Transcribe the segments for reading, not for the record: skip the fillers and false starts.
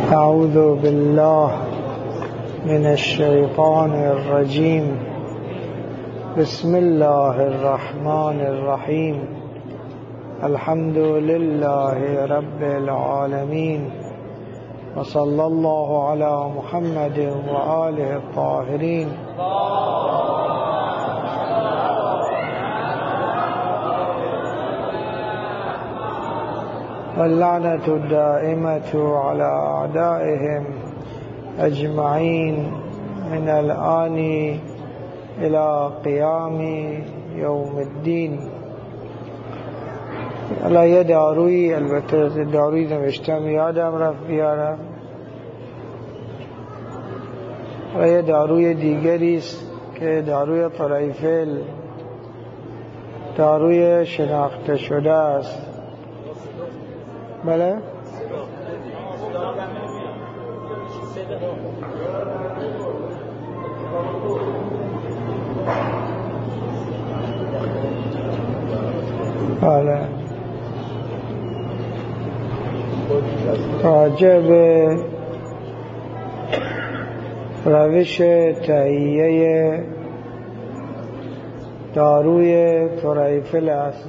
أعوذ بالله من الشيطان الرجيم. بسم الله الرحمن الرحيم. الحمد لله رب العالمين، وصلى الله على محمد وآله الطاهرين. واللعنة الدائمة على أعدائهم أجمعين من الآن إلى قيام يوم الدين. حالا یه دارویی، البته دارویی نوشتم یادم رفت بیارم. حالا یه داروی دیگری است که داروی طریفل، داروی شناخته شده است. بله؟ بله، راجع به روش تهیه داروی طریفل است.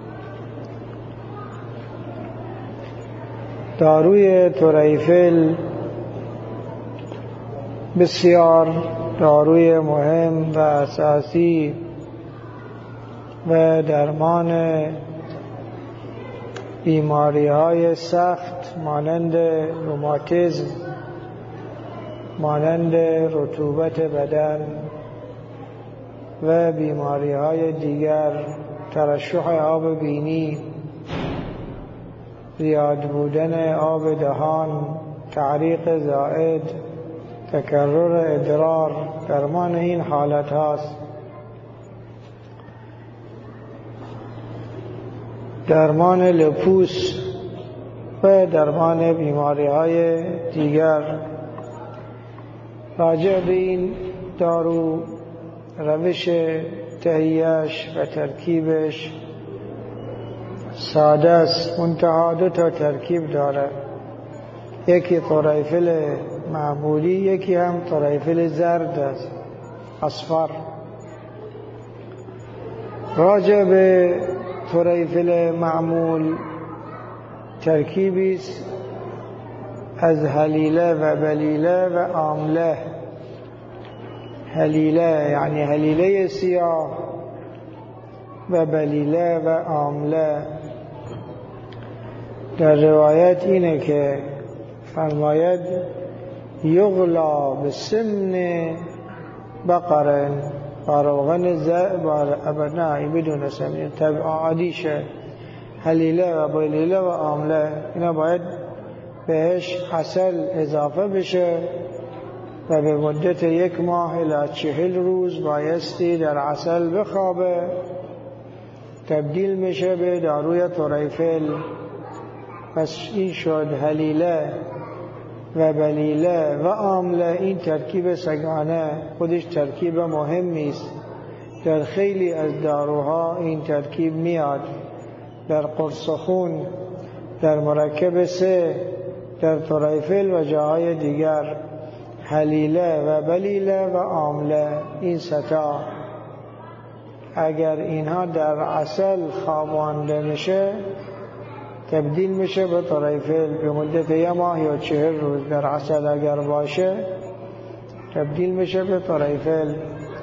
داروی طریفل بسیار داروی مهم و اساسی و درمان بیماری‌های سخت مانند روماتیسم، مانند رطوبت بدن و بیماری‌های دیگر، ترشح آب بینی، زیاد بودن آب دهان، تعریق زائد، تکرر ادرار، درمان این حالت هاست. درمان لپوس و درمان بیماری های دیگر. راجع به این دارو، روش تهیه‌اش و ترکیبش ساده است، منتها دو تا ترکیب داره، یکی طریفل معمولی، یکی هم طریفل زرد است، اصفر. راجع به طریفل معمول ترکیبی است از هلیله و بلیله و آمله. هلیله یعنی هلیله سیاه و بلیله و آمله. در روایت اینه که فرماید یغلا بسمن بقرن روغن نه این بدون سمن طبع عادیشه. هلیله و بلیله و آمله اینا باید بهش عسل اضافه بشه و به مدت 1 ماه الی 40 روز بایستی در عسل بخوابه. تبدیل میشه به داروی طریفل. پس این شد هلیله و بلیله و آمله. این ترکیب سگانه خودش ترکیب مهمی است. در خیلی از داروها این ترکیب میاد، در قرص خون، در مرکب 3، در طریفل و جاهای دیگر. هلیله و بلیله و آمله، این ستا اگر اینها در عسل خوابانده میشه تبدیل میشه به طریفل. به مدت 1 ماه یا 40 روز در عسل اگر باشه تبدیل میشه به طریفل.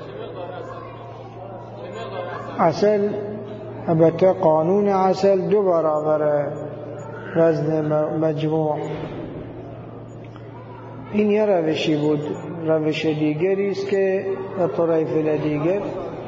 عسل البته قانون عسل 2 برابر وزن مجموع. این یه روشی بود. روش دیگری است که طریفل دیگر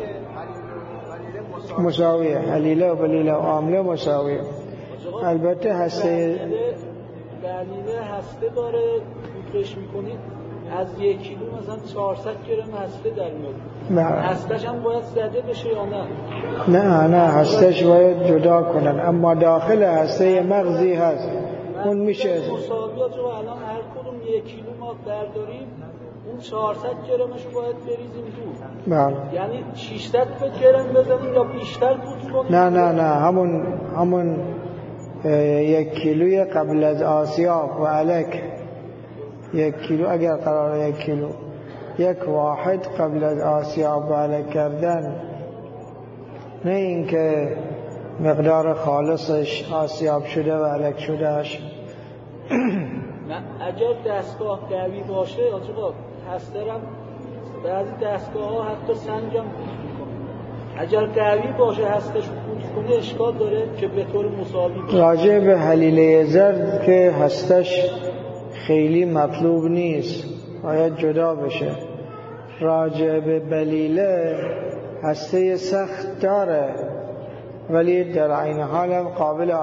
مساویه، هلیله و بلیله و آمله مساویه. البته هسته بلیله هسته داره، فکرش میکنید از 1 کیلو مثلا 400 گرم هسته در میاد. هستش هم باید زده بشه یا نه؟ نه هستش باید جدا کنن، اما داخل هسته مغزی هست، اون میشه مساویات رو الان هر کدوم 1 کیلو ما برداریم، اون 400 گرمش رو باید بریزیم دور. بله. یعنی 600 گرم بزنیم یا بیشتر پوست کنیم؟ نه همون 1 کیلوی قبل از آسیاب و علک 1 کیلو، اگر قراره 1 کیلو، 1 واحد قبل از آسیاب علک کردن، نه اینکه مقدار خالصش آسیاب شده و علک شدهش. اگر دستگاه قوی باشه آجا هسترم بعضی دستگاه ها حتی سنجم اگر قوی باشه هستش خود کنه اشکال داره که به طور مساوی باشه. راجع به حلیله زرد که هستش خیلی مطلوب نیست، باید جدا بشه. راجع به بلیله هسته سخت داره ولی در عین حال هم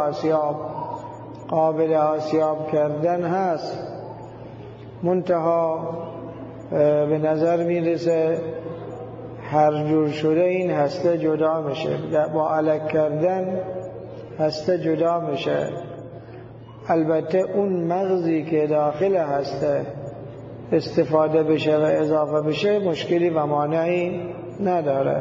قابل آسیاب کردن هست. منتها به نظر میرسه هر جور شده این هسته جدا میشه، با علک کردن هسته جدا میشه. البته اون مغزی که داخل هسته استفاده بشه و اضافه بشه مشکلی و مانعی نداره.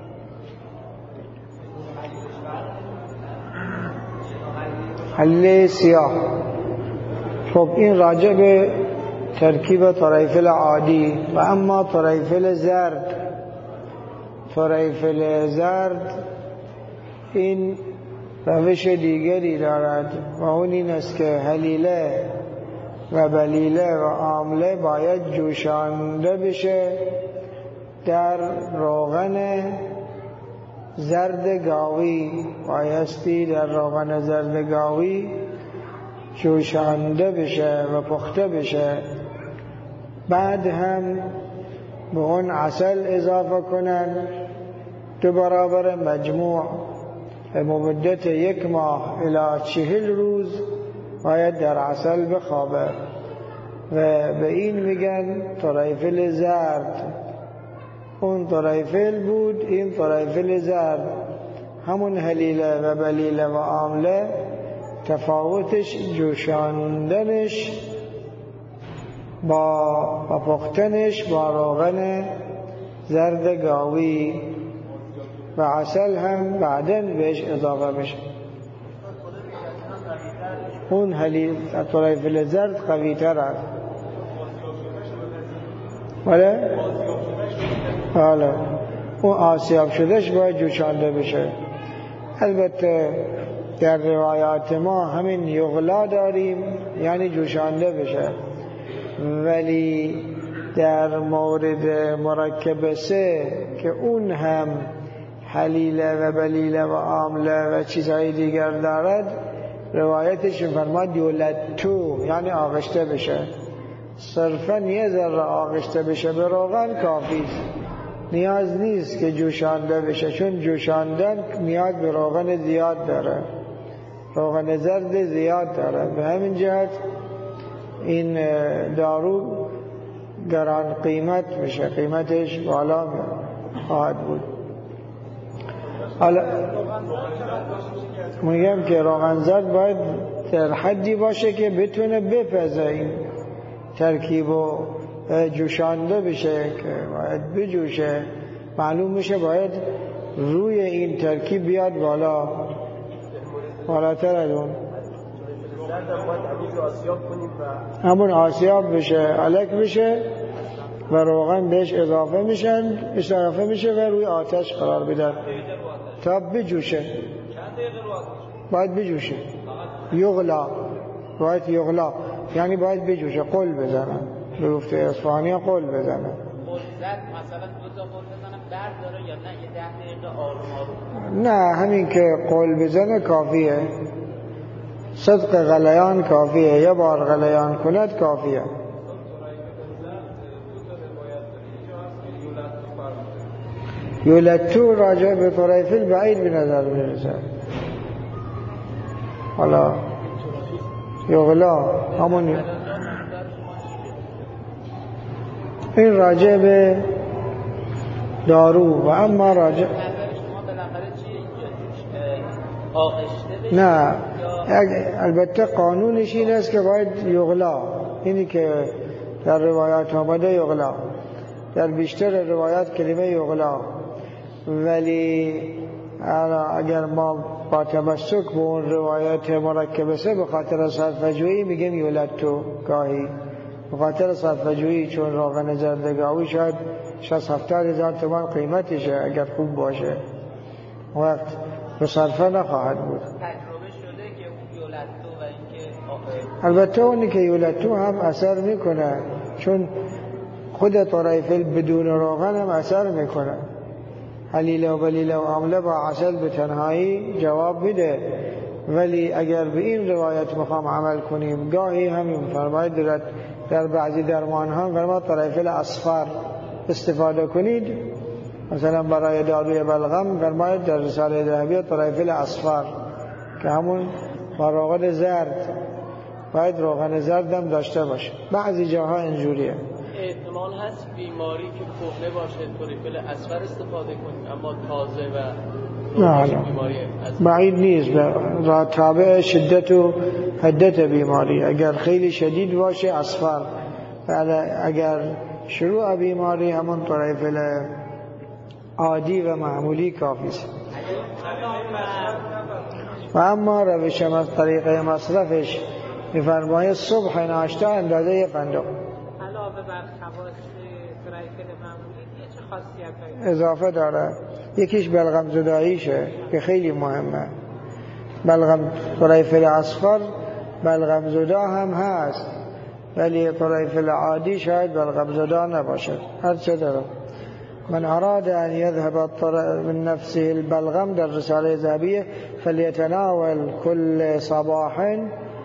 حلیله سیاه، خب این راجع به ترکیب طریفل عادی. و اما طریفل زرد این روش دیگری دارد و اون این است که حلیله و بلیله و آمله باید جوشانده بشه در روغن زرد گاوی، بایستی در روغن زرد گاوی جوشانده بشه و پخته بشه. بعد هم به اون عسل اضافه کنن 2 برابر مجموع به مدت 1 ماه الی 40 روز باید در عسل بخوابه و به این میگن طریفل زرد. اون طریفل بود، این طریفل زرد. همون حلیله و بلیله و آمله تفاوتش جوشاندنش با پختنش با روغن زرد گاوی و عسل هم بعدن بهش اضافه میشه. اون حلیله طریفل زرد قوی تر است. بله اون آسیاب شدهش باید جوشانده بشه. البته در روایات ما همین یغلا داریم، یعنی جوشانده بشه، ولی در مورد مرکب 3 که اون هم حلیله و بلیله و آمله و چیزهای دیگر دارد، روایتش فرماد یولدتو، یعنی آغشته بشه. صرفا 1 ذره آغشته بشه به روغن کافی است، نیاز نیست که جوشانده بشه، چون جوشاندن نیاز به روغن زیاد داره، روغن زرد زیاد داره. به همین جهت این دارو گران قیمت میشه، قیمتش بالا خواهد بود. حالا میگم که روغن زرد باید در حدی باشه که بتونه بپزه این ترکیب و جوشانده بشه، که باید بجوشه. معلوم میشه باید روی این ترکیب بیاد بالاتر از اون، همون آسیاب بشه، علک بشه و روغن بهش اضافه میشه و روی آتش قرار بده تا بجوشه. باید بجوشه، یغلا، باید یغلا یعنی باید بجوشه، قل بزنن، به گفته اصفهانی قل بزنن. مثلا 2 تا قل بزنن درد داره یا نه؟ یه 10 دقیقه آروم نه، همین که قل بزنه کافیه، صدق غلیان کافیه، 1 بار غلیان کند کافیه. یولدتو راجع به طریفل بعید به نظر میرسه. حالا یغلا همون این راجع به دارو. و اما راجع نه، البته قانونش این است که باید یغلا، اینی که در روایات آمده یغلا، در بیشتر روایات کلمه یغلا. ولی اگر ما با تمسک به اون روایت مرکب 3 به خاطر صرفه‌جویی میگیم یولدتو گاهی، به خاطر صرفه‌جویی، چون روغن زردگاوی شاید 60,000 تومان قیمتشه اگر خوب باشه، وقت به صرفه نخواهد بود. تجربه شده که اون یولتو و اینکه البته اونی که یولتو هم اثر میکنه، چون خود طرایفل بدون روغن هم اثر میکنه. حلیله و بلیله و آمله با عسل به تنهایی جواب میده، ولی اگر به این روایت میخوام عمل کنیم، گاهی همین فرماید در بعضی درمان ها فرماید طرایفل اصفر استفاده کنید، مثلا برای داروی بلغم فرماید در رساله ذهبی طرایفل اصفر که همون با روغن زرد، باید روغن زرد هم داشته باشه. بعضی جاها اینجوریه. احتمال هست بیماری که کهنه باشه طرایفل اصفر استفاده کنیم، اما تازه و نه بیماری بعید نیست، را تابع شدت و حدت بیماری. اگر خیلی شدید باشه اصفر، اگر شروع بیماری همون طرایفل عادی و معمولی کافی است. و اما روش طریقه مصرفش می‌فرماید صبح ناشتا اندازه فندق علاوه بر خواص طرایفل معمولی چه خاصیتایی اضافه داره؟ یکیش بلغم زداییشه که خیلی مهمه. بلغم طرایفل اصفر بلغم زدا هم هست، ولی طرایفل عادی شاید بلغم زدا نباشه. هر چه داره. من اراد ان يذهب من نفسه البلغم در رساله ذهبیه فلیتناول کل صباح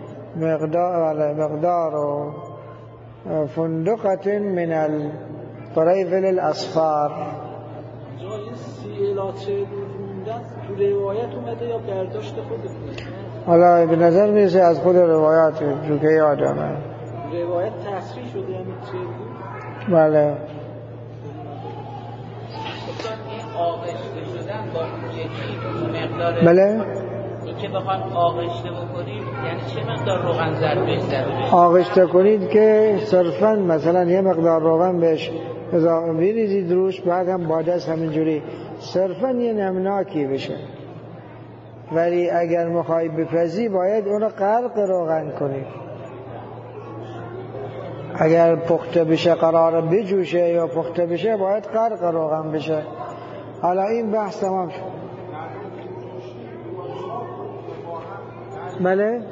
مقدار فندقة من الطرایفل الاصفر. جای سیلاچه موندن تو روایت اومده یا برداشت خودتونه؟ حالا به نظر میرسه از خود روایات جو که یادمه. روایت تصریح شده یعنی چه بود؟ بله. آغشته شدن با یکی مقدار بله. این که بخوام آغشته بکنیم یعنی چه مقدار روغن زرد بهش زده؟ آغشته کنید که صرفاً مثلا یه مقدار روغن بهش اضافه بریزید روش، بعد هم با دست همینجوری صرفاً یه نمناکی بشه. ولی اگر میخوای بپزی باید اونو غرق روغن کنید. اگر پخته بشه قرار بجوشه یا پخته بشه باید غرق روغن بشه. حالا این بحث تمام شد. بله؟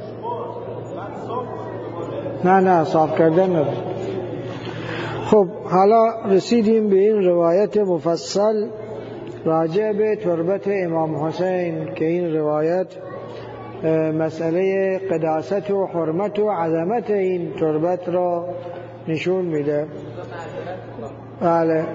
نه صاف کردن نداره. خب حالا رسیدیم به این روایت مفصل راجع به تربت امام حسین که این روایت مسئله قداست و حرمت و عظمت این تربت را نشون میده. بله. این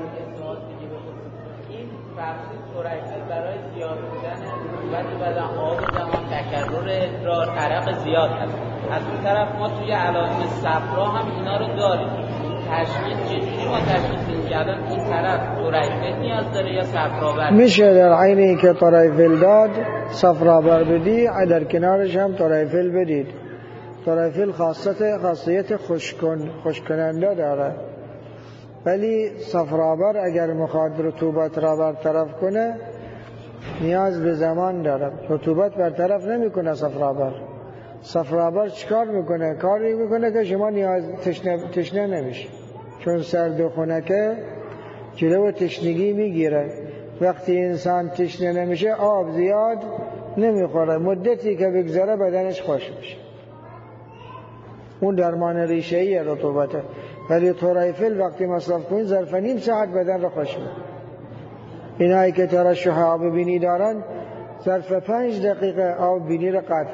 فرضی طرایفل برای زیاد بودن بعد آب زمان تکرر را طرق زیاد هست. از اون طرف ما توی علائم صفرا هم اینا رو داریم. تشخیص چجوری ما تشخیص بدیم که الان این طرف طرایفل نیاز داره یا صفرابر؟ میشه در عینی که طرایفل داد صفرابر بدی، در کنارش هم طرایفل بدید. طرایفل خاصیت خشک‌کننده داره، ولی صفرابر اگر مخاط رطوبت را برطرف کنه نیاز به زمان داره. رطوبت برطرف نمیکنه صفرابر چیکار میکنه؟ کاری میکنه که شما تشنه نمیشه، چون سرد و خنکه جلو تشنگی میگیره. وقتی انسان تشنه نمیشه آب زیاد نمیخوره، مدتی که بگذره بدنش خوش میشه. اون درمان ریشه‌ای رطوبته. ولی طرایفل وقتی مصرف کنید ظرف نیم ساعت بدن رو خوش میکنه. اینایی که ترشح آب بینی دارن ظرف 5 دقیقه آب بینی رو قطع.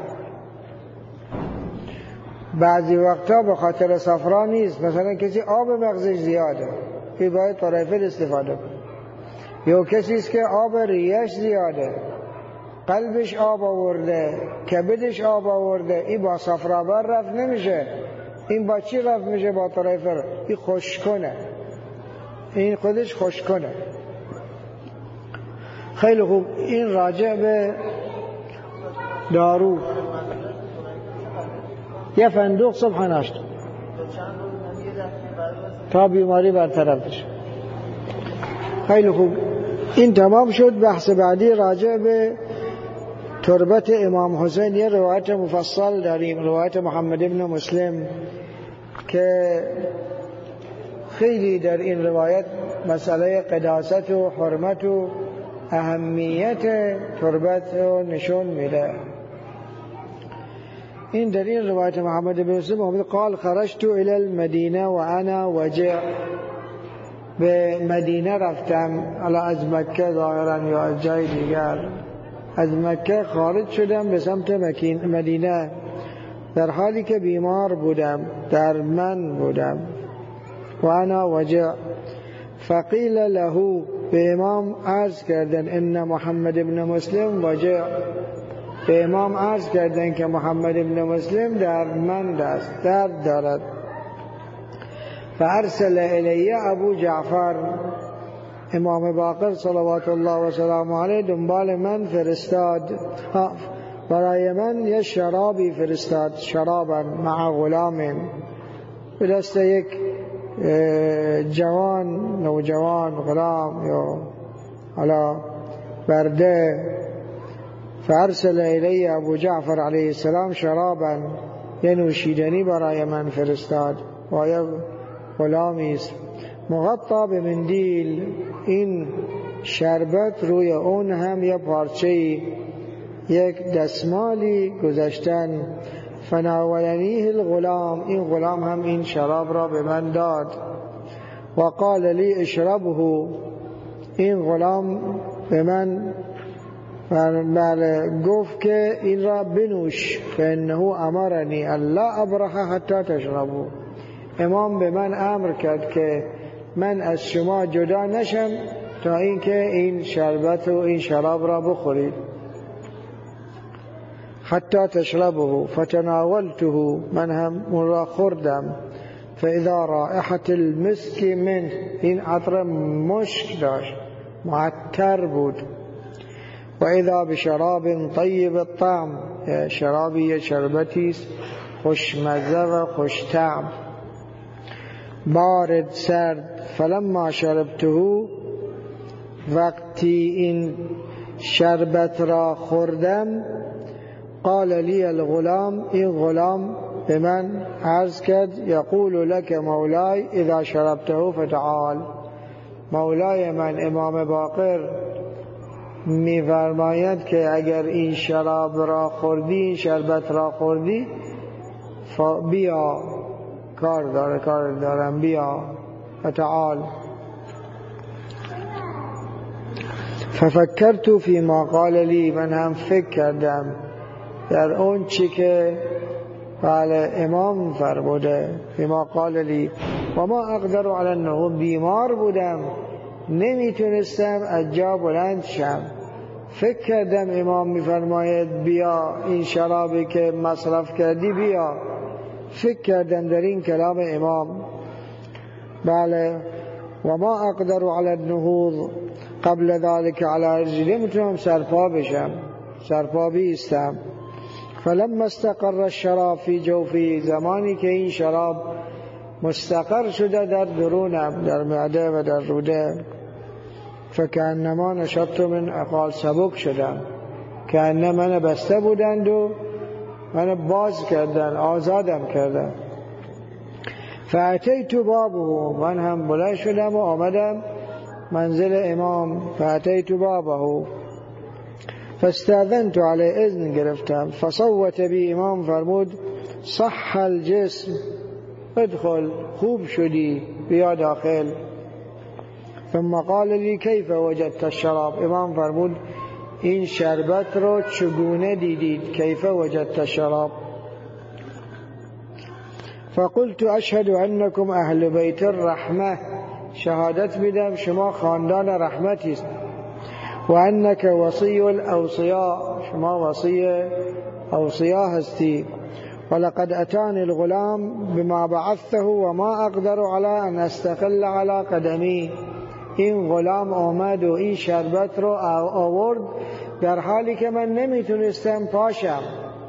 بعضی وقتا به خاطر صفرا نیست، مثلا کسی آب مغزش زیاده که باید طرایفل استفاده کنه، یا کسی است که آب ریش زیاده، قلبش آب آورده، کبدش آب آورده، این با صفرابر رفت نمیشه. این با چی رفت میشه؟ با طرایفل. این خشک کنه، این خودش خشک کنه. خیلی خوب. این راجع به دارو. یه فندق صبح ناشتا تا بیماری برطرف بشه. خیلی خوب. این تمام شد. بحث بعدی راجع به تربت امام حسین. یه روایت مفصل داریم، روایت محمد ابن مسلم که خیلی در این روایت مسئله قداست و حرمت و اهمیت تربت رو نشون میده. این در این روایت محمد بن مسلم قال خرجت الى المدینه و انا وجع، به مدینه رفتم، الا از مکه ظاهرا یا از جای دیگر، از مکه خارج شدم به سمت مدینه در حالی که بیمار بودم، در من بودم. و انا وجع فقیل له، به امام عرض کردن ان محمد بن مسلم وجع، به امام عرض کردن که محمد بن مسلم دردمند است، درد دارد. فارسل الی ابو جعفر، امام باقر صلوات الله و سلامه علیه دنبال من فرستاد، برای من یه شرابی فرستاد، شرابا مع غلام، به دست یک جوان، نوجوان، غلام یا حالا برده. فارسل الی ابو جعفر علیه السلام شرابا، یه نوشیدنی برای من فرستاد و یه غلامی است مغطا به مندیل، این شربت روی اون هم یه پارچه، یک دستمالی گذاشتن. فناولنیه الغلام، این غلام هم این شراب را به من داد. و قال لی اشربه، این غلام به من گفت که این را بنوش، فانه امرنی الا ابرح حتی تشربو، امام به من امر کرد که من از شما جدا نشم تا اینکه این شربت و این شراب را بخورید. حتی تشربه فتناولته، من هم اون را خوردم. فاذا رائحة المسک من، این عطر مشک داشت، معطر بود. و اذا بشراب طیب الطعم، شرابی شربتی خوشمزه و خوشطعم، بارد سرد. فلما شربته، وقتی این شربت را خوردم، قال لی الغلام، این غلام به من عرض کرد، یقول لك مولای اذا شربته فتعال، مولای من امام باقر می‌فرماید که اگر این شراب را خوردی، این شربت را خوردی، بیا، کار دارم، بیا، فتعال. ففکرت فی ما قال لی، من هم فکر کردم در اون چی که امام فرموده، فی ما قال لی و ما اقدر علی النهوض، بیمار بودم نمیتونستم از جا بلند شم. فکر کردم امام میفرماید بیا این شرابی که مصرف کردی بیا، فکر کردم در این کلام امام. بله. و ما اقدر علی النهوض قبل ذلك علی رجلی، نمیتونم سرپا بشم، سرپا بیستم. فلما استقر الشراب فی جوفی، زمانی که این شراب مستقر شده در درونم، در معده و در روده، فکأنما نشطت من عقال، سبک شدم، کأنما من بسته بودند و من باز کردن، آزادم کردن. فاتیت بابه، من هم بلند شدم و آمدم منزل امام. فاتیت بابه فاستاذنت علی، اذن گرفتم. فصوت بی، امام فرمود صح الجسم، ادخل، خوب شدی، بیا داخل. ثم قال لی کیف وجدت الشراب، امام فرمود این شربت رو چگونه دیدید؟ کیف وجدت الشراب؟ فقلت اشهد انکم اهل بیت الرحمه، شهادت میدم شما خاندان رحمتی است. و انک وصی الاوصیاء، شما وصی اوصیا هستی. ولقد اتانی الغلام بما بعثته و ما اقدر على ان استقل على قدمی، این غلام آمد و این شربت رو آورد در حالی که من نمیتونستم پاشم،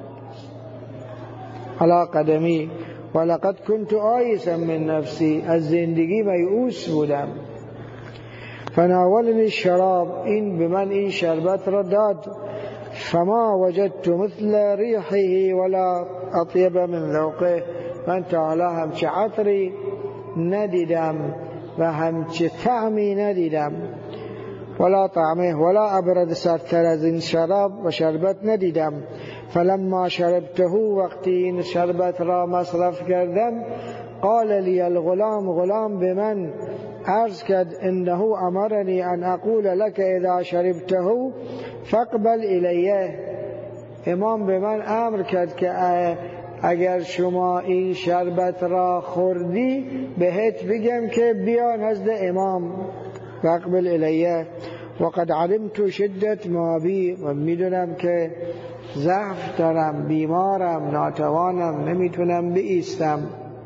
على قدمی. ولقد كنت آیسا من نفسی، از زندگی میؤوس بودم. فناولنی الشراب، این به من این شربت را داد. فما وجدت مثل ریحه ولا اطیب من ذوقه، من تا حالا همچه عطری ندیدم و همچه طعمی ندیدم، ولا طعمه ولا ابرد سرتر از این شراب و شربت ندیدم. فلما شربته، وقتی این شربت را مصرف کردم، قال لی الغلام، غلام به من عرض کرد انه امرنی ان اقول لك اذا شربته فاقبل الیه. امام به من امر کرد که اگر شما این شربت را خوردی بهت بگم که بیا نزد امام، فاقبل الیه. وقد علمت شدت ما بی، و میدونم که ضعف دارم، بیمارم، ناتوانم، نمیتونم بایستم.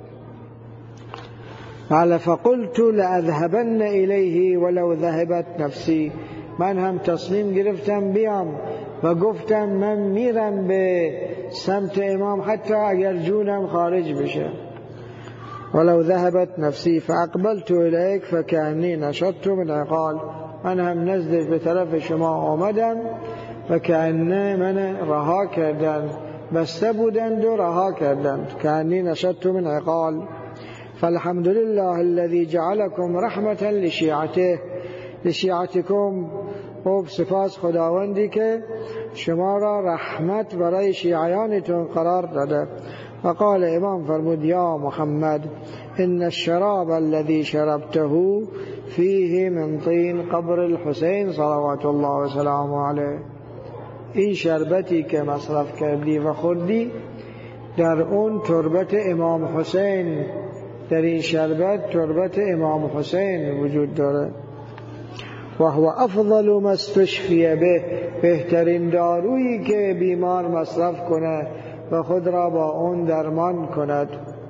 قال فقلت لأذهبن الیه ولو ذهبت نفسی، من هم تصمیم گرفتم بیام و گفتم من میرم به سمت امام حتی اگر جونم خارج بشه. ولو ذهبت نفسی فاقبلت الیک فکأنی نشطت من عقال، من هم نزدش به طرف شما آمدم و کأنه من رها کردند، بسته بودند و رها کردند. کأنی نشطت من عقال. فالحمد لله الذي جعلكم رحمة لشیعتكم، خوب سپاس خداوندی که شما را رحمت برای شیعیانتون قرار داده. وقال امام فرمود یا محمد ان الشراب الذي شربته فيه من طين قبر الحسين صلوات الله وسلامه علیه، این شربتی که مصرف کردی و خوردی در اون تربت امام حسین، در این شربت تربت امام حسین وجود داره. و هو افضل ما استشفی به، بهترین دارویی که بیمار مصرف کنه و خود را با اون درمان کند.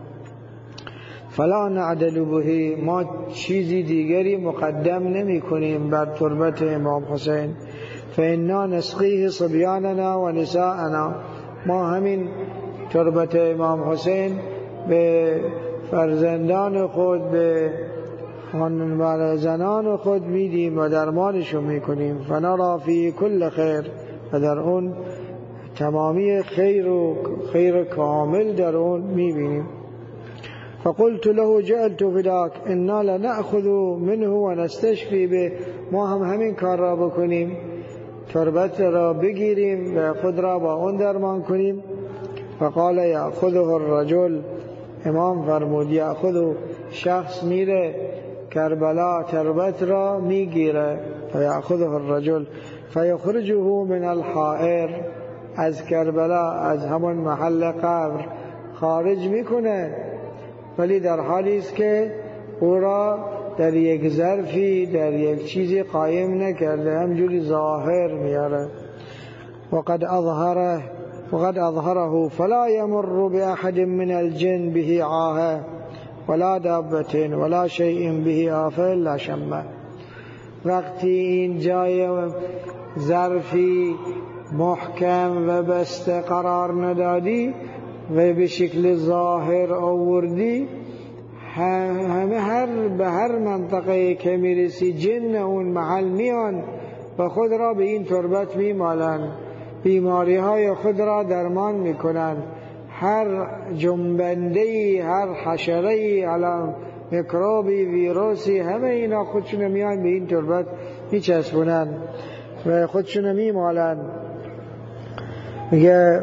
فلا نعدل به، ما چیزی دیگری مقدم نمی کنیم بر تربت امام حسین. فإنا نسقیه صبیاننا و نساءنا، ما همین تربت امام حسین به فرزندان خود، به زنان خود میدیم و درمانشون میکنیم. فنرا فی کل خیر، و در اون تمامی خیر و خیر کامل در اون میبینیم. فقلت له جعلت فداک انا لنأخذ منه و نستشفی به، ما هم همین کار را بکنیم، تربت را بگیریم و خود را با اون درمان کنیم. فقال یأخذه الرجل، امام فرمود یأخذه، شخص میره کربلا تربت را میگیره، فیأخذه الرجل فیخرجه من الحائر، از کربلا، از همون محل قبر خارج میکنه، ولی در حالی است که او را در یک ظرفی، در یک چیزی قایم نکرده، همجوری ظاهر میاره. وقد اظهره فلا يمر بأحد من الجن به عاهه ولا دابة ولا شيء به آفه الا شمه. وقتی این جای ظرفی محکم و بسته قرار ندادی و به شکل ظاهر آوردی، به هر منطقه که میرسی جن اون محل میان و خود را به این تربت میمالن، بیماری های خود را درمان میکنن. هر جنبندهی، هر حشرهی، علم میکروبی، ویروسی، همه اینا خودشون میان به این تربت میچسبونن و خودشون میمالن. میگه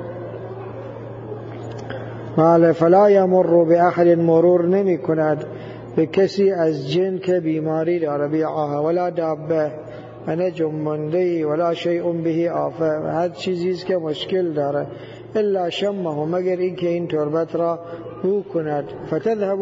فلا یمر بأحد، مرور نمی کند به کسی از جن که بیماری داره، بیعاه ولا دابه، و نه جنبنده، ولا شیء به آفه، و هر چیزیست که مشکل داره، الا شمه، مگر این که این تربت را بو کند. فتذهب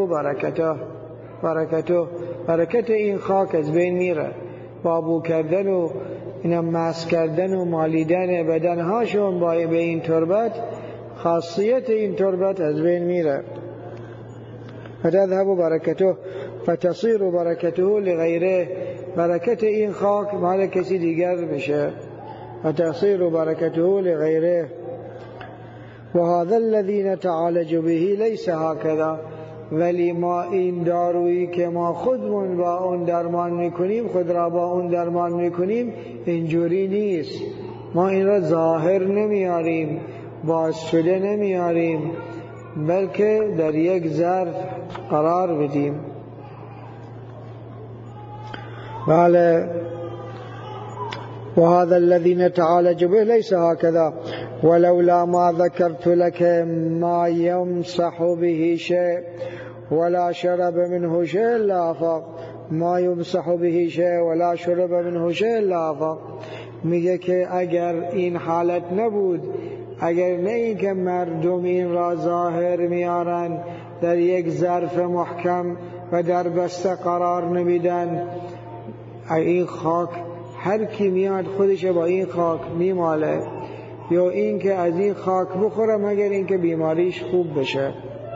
برکت این خاک از بین میره، با بو کردن و اینم مس کردن و مالیدن بدنهاشون با به این تربت، خاصیت این تربت از بین میره. فتذهب برکته فتصیر برکته لغیره، برکت این خاک مال کسی دیگر میشه. فتصیر برکته لغیره. و هذا الذي نتعالج به لیس هكذا، ولی ما این دارویی که ما خودمون با اون درمان میکنیم، خود را با اون درمان میکنیم، اینجوری نیست. ما این را ظاهر نمیاریم، باز شده نمیاریم، بلکه در یک ظرف قرار بدیم. بله. وهذا الذي نتعالج به ليس هكذا ولولا ما ذكرت لك ما يمسح به شيء ولا شرب منه شيء لا أفاق. ما يمسح به شيء ولا شرب منه شيء لا أفاق. میگه که اگر این حالت نبود، اگر نه این که مردم این را ظاهر میارن، در یک ظرف محکم و در بسته قرار نمیدن، این خاک هر کی میاد خودش با این خاک میماله، یا این که از این خاک بخوره مگر این که بیماریش خوب بشه،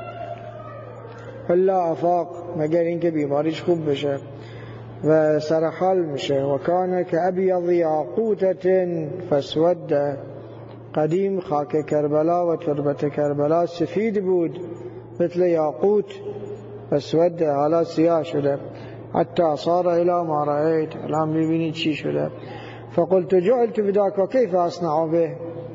الا افاق، مگر این که بیماریش خوب بشه و سرحال میشه. و کان که ابیض یاقوتة فاسود. قدیم خاک کربلا و تربت کربلا سفید بود مثل یاقوت، فاسود، حالا سیاه شده. حتی صار الى ما رأيت، الان میبینید چی شده. فقلت جعلت فداك وكيف اصنع به.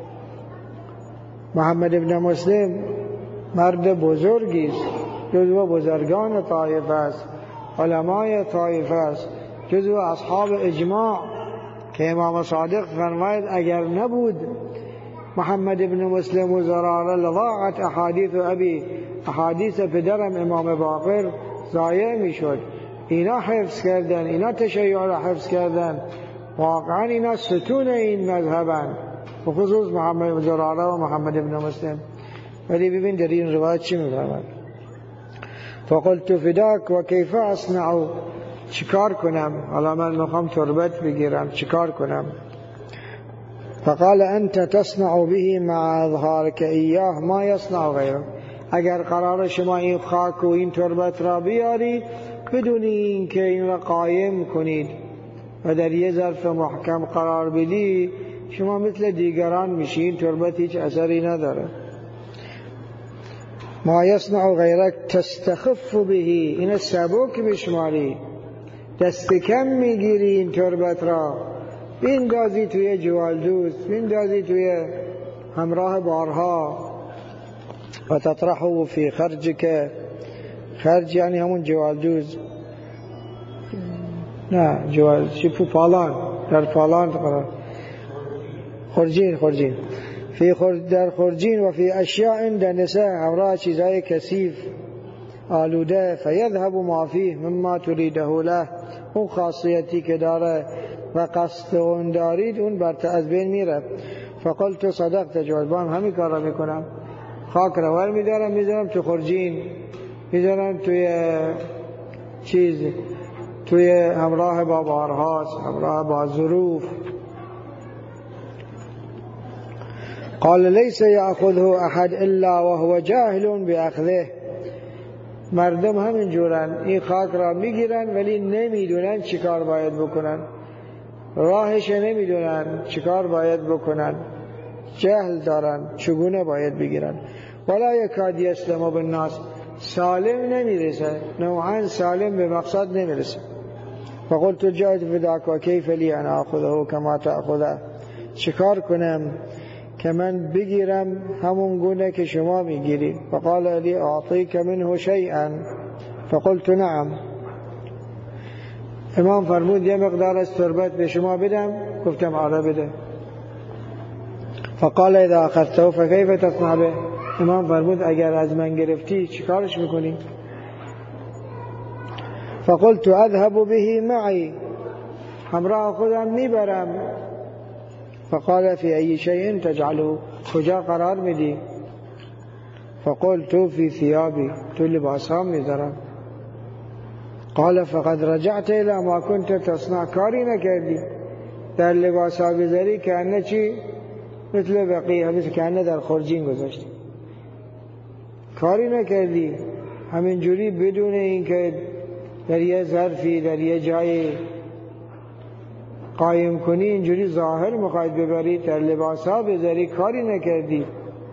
محمد ابن مسلم مرد بزرگی است، جزو بزرگان طایفه است، علمای طایفه است، جزو اصحاب اجماع که امام صادق فرماید اگر نبود محمد ابن مسلم و زراره لضاعت احادیث ابی، احادیث پدرم امام باقر ضایع میشد. اینا حفظ کردن، اینا تشیع را حفظ کردن، واقعا اینا ستون این مذهبن، بخصوص محمد زراره و محمد ابن مسلم. ولی ببین در این روایت چی میفرماید؟ فقلت فداك و کیف اصنع، چیکار کنم؟ حالا من میخوام تربت بگیرم، چیکار کنم؟ فقال انت تصنع به مع اظهارك ایاه ما یصنع غیره. اگر قرار شما این خاک و این تربت را بیاری بدون این که این را قایم کنید و در یه ظرف محکم قرار بدی، شما مثل دیگران میشین، تربت هیچ اثری نداره. ما یصنع غیرک تستخف به، این سبک بشماری، دست کم میگیری این تربت را، بیندازی توی جوالدوز، بیندازی توی همراه بارها و تطرحه فی خرجک. خرج یعنی همون جوالدوز، نه جوال چی، پالان، در پالان قرار، خرجین در خرجین و فی اشیاء دنسه، همراه چیزای کثیف آلوده، فیذهب ما فیه مما تریده له، اون خاصیتی که داره و قصد اون دارید اون برت از بین میره. فقلت صدقت جوالبان، همین کار را میکنم، خاک روار میذارم تو خرجین، میذارم توی چیز، توی همراه با بارهاست، همراه با ظروف. قال ليس يأخذه احد الا وهو جاهل باخذه. مردم همین جورن، این خاک را میگیرن ولی نمیدونن چیکار باید بکنن، راهش نمیدونن چیکار باید بکنن، جهل دارن چگونه باید بگیرن. ولا يكاد يسلم بالناس، سالم نمیرسه، نوعا سالم به مقصد نمیرسه. فقلت جاءت فداك وكيف لي ان اخذه كما تاخذه، چیکار کنم که من بگیرم همون گونه که شما میگیری؟ فقال لي اعطيك منه شيئا، فقلت نعم. امام فرمود یه مقدار از تربت به شما بدم؟ گفتم آره بده. فقال اذا اخذته فكيف تصنع به؟ امام فرمود اگر از من گرفتی چیکارش میکنی؟ فقلت اذهب به معي، همراه خودم میبرم. فقال في اي شيء تجعله، کجا قرار میدی؟ فقلت في ثيابي، تو لباسام میذارم. قال فقد رجعت الى ما كنت تصنع، کاری نکردی، در لباسا بذاری که چی؟ مثل بقیه، مثل که در خرجین گذاشتی، کاری نکردی، همینجوری بدون اینکه در یه ظرفی در یه جای قایم کنی، اینجوری ظاهر میخواید ببری، در لباسا بذاری، کاری نکردی.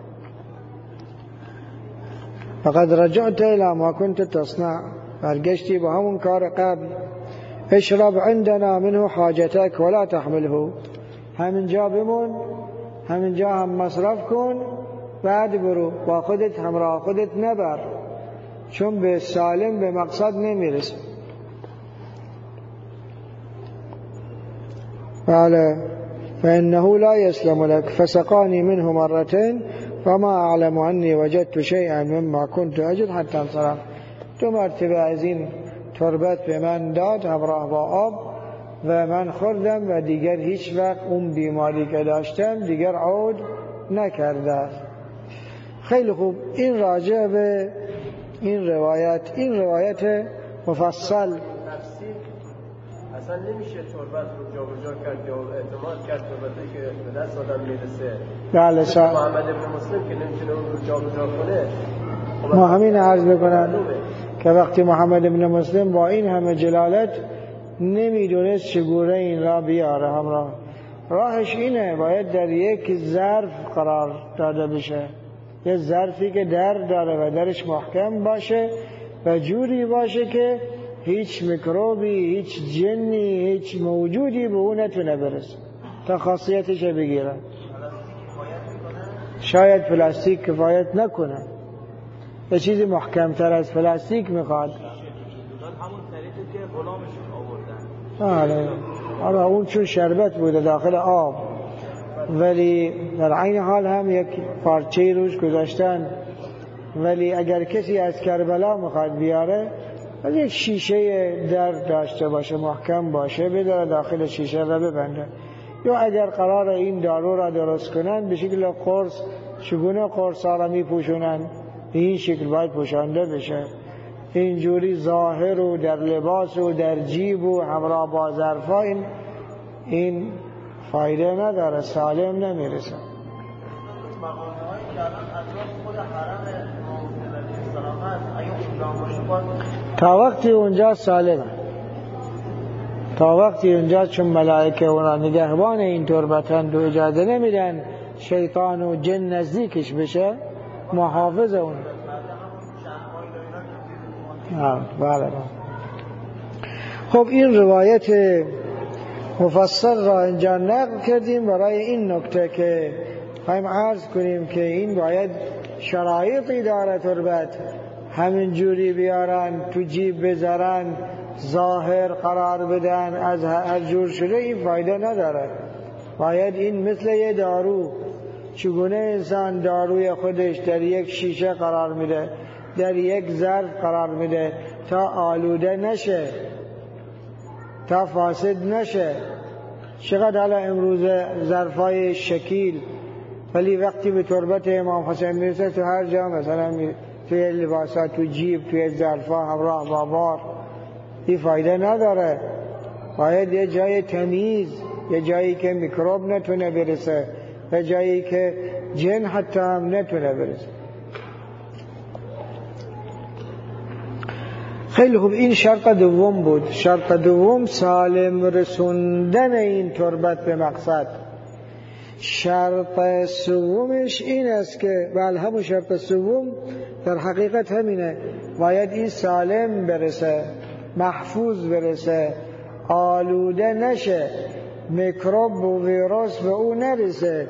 فقد رجعت الى ما كنت تصنع، برگشتی با همون کار قبل. اشرب عندنا منه حاجتك ولا تحمله، همینجا بمون، همینجا هم مصرف کن بعد برو، با خودت همراه خودت نبر، چون به سالم به مقصد نمیرسه. بله فإنه لا يسلم لك فسقاني منه مرتين فما أعلم أني وجدت شيئا مما كنت أجد حتى انصرف. 2 مرتبه از این تربت به من داد همراه با آب و من خوردم و دیگر هیچ وقت اون بیماری که داشتم دیگر عود نکرده. خیلی خوب. این راجع به این روایت مفصل اصلا نمیشه تربت رو جابجا کرد یا اعتماد کرد تربتی که به دست آدم میرسه. بله صح. محمد ابن مسلم که نمیتونه اون رو جابجا کنه. ما همین عرض بکنم که وقتی محمد ابن مسلم با این همه جلالت نمیدونست چگونه این را بیاره همراه، راهش اینه باید در یک ظرف قرار داده بشه، یه ظرفی که در داره و درش محکم باشه و جوری باشه که هیچ میکروبی، هیچ جنی، هیچ موجودی به اون نتونه برسه تا خاصیتش بگیره. شاید پلاستیک کفایت نکنه، یه چیزی محکم تر از پلاستیک میخواد. همون طریقی که غلامشون آوردن. آره اون چون شربت بوده داخل آب، ولی در عین حال هم یک پارچه روش گذاشتن. ولی اگر کسی از کربلا میخواد بیاره، از یک شیشه در داشته باشه، محکم باشه، بداره داخل شیشه را ببنده. یا اگر قرار این دارو را درست کنن به شکل قرص، چگونه قرص ها را میپوشونن به این شکل باید پوشانده بشه. اینجوری ظاهر و در لباس و در جیب و همراه با ظرفا این فایده نداره، سالم نمیرسه. تا وقتی اونجا سالمه، تا وقتی اونجا چون ملائکه اونا نگهبان این تربتن و اجازه نمیدن شیطان و جن نزدیکش بشه، محافظ اون. بله. خب این روایت مفصل را اینجا نقل کردیم برای این نکته که خواهیم عرض کنیم که این باید شرایطی داره تربت، همین جوری بیارن تو جیب بذارن ظاهر قرار بدن از هر جور شده، این فایده نداره. باید این مثل یه دارو، چگونه انسان داروی خودش در یک شیشه قرار میده، در یک ظرف قرار میده تا آلوده نشه، تا فاسد نشه. چقدر حالا امروز ظرفای شکیل، ولی وقتی به تربت امام حسین میرسه تو هر جا، مثلا توی لباسات، تو جیب، توی ظرفا همراه با بار، این فایده نداره. باید یه جای تمیز، یه جایی که میکروب نتونه برسه، یه جایی که جن حتی هم نتونه برسه. خیلی خوب. این شرط دوم بود. شرط دوم سالم رسوندن این تربت به مقصد. شرط سومش این است که بله همون شرط سوم در حقیقت همینه، باید این سالم برسه، محفوظ برسه، آلوده نشه، میکروب و ویروس به او نرسه،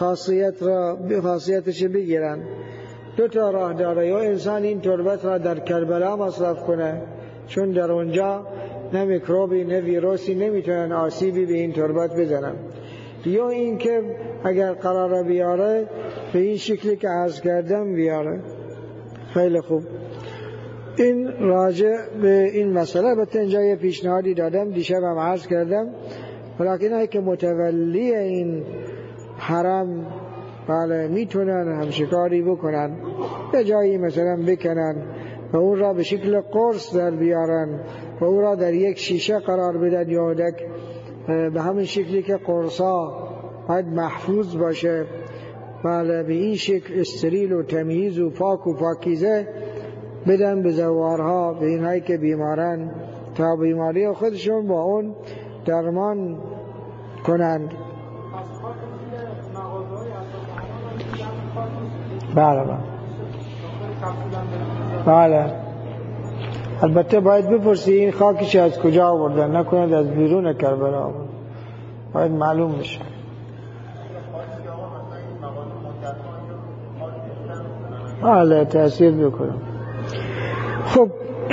خاصیتش بگیرن. 2 راه داره، یا انسان این تربت را در کربلا مصرف کنه، چون در اونجا نه میکروبی نه ویروسی نمیتونن آسیبی به این تربت بزنن، یا این که اگر قراره بیاره به این شکلی که عرض کردم بیاره. خیلی خوب. این راجع به این مسئله. البته اینجا یه پیشنهادی دادم، دیشب هم عرض کردم، ولیکن هایی که متولی این حرم بله میتونن همشکاری بکنن، به جایی مثلا بکنن و اون را به شکل قرص در بیارن و اون را در یک شیشه قرار بدن، یا به همین شکلی که قرصا باید محفوظ باشه، بله به این شکل استریل و تمیز و پاک و پاکیزه بدن به زوارها، به اینهایی که بیمارن، تا بیماری خودشون با اون درمان کنند. بله بله. البته باید بپرسی این خاکش از کجا آوردن، نکنید از بیرون کربلا آوردن، باید معلوم بشه. بله تأثیر بکنه. خب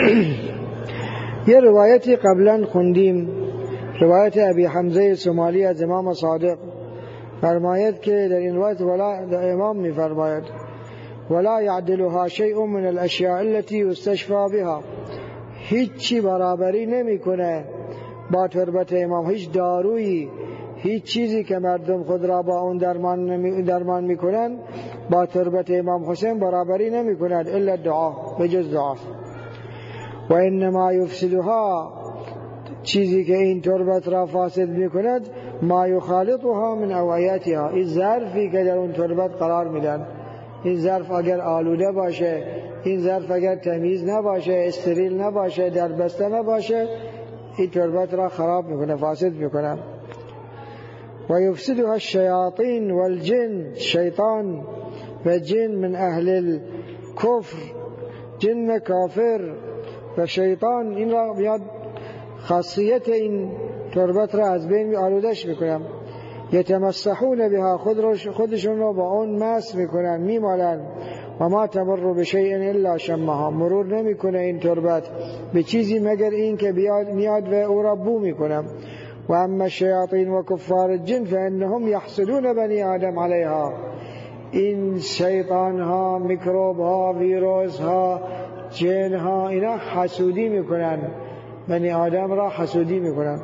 یه روایتی قبلا خوندیم، روایت ابی حمزه سمالی از امام صادق، فرماید که در این روایت امام می فرماید ولا یعدلها شیء من الاشیاء التي یستشفى بها، هیچی برابری نمیکنه با تربت امام، هیچ دارویی، هیچ چیزی که مردم خود را با اون درمان میکنن با تربت امام حسین برابری نمیکنند الا دعا، بجز دعا. و انما یفسدها، چیزی که این تربت را فاسد میکند ما یخالطها من اوعیتها، این ظرفی که در اون تربت قرار میدن، این ظرف اگر آلوده باشه، این ظرف اگر تمیز نباشه، استریل نباشه، در بسته نباشه، این تربت را خراب میکنه، فاسد میکنه. و یفسدها الشیاطین والجن، شیطان و جن من اهل الکفر، جن کافر و شیطان این را بیاد خاصیت این تربت را از بین آلودش میکنن. یتمسحون بها، خودشون را با اون مس میکنن، میمالن. و ما تمر بشیء الا شمها، مرور نمیکنه این تربت به چیزی مگر این که میاد و او را بو میکنه. و اما الشیاطین و کفار الجن فانهم یحسدون بنی آدم علیها، این شیطان ها، میکروب ها، ویروس ها، جن ها، اینا حسودی میکنن، بنی آدم را حسودی میکنن.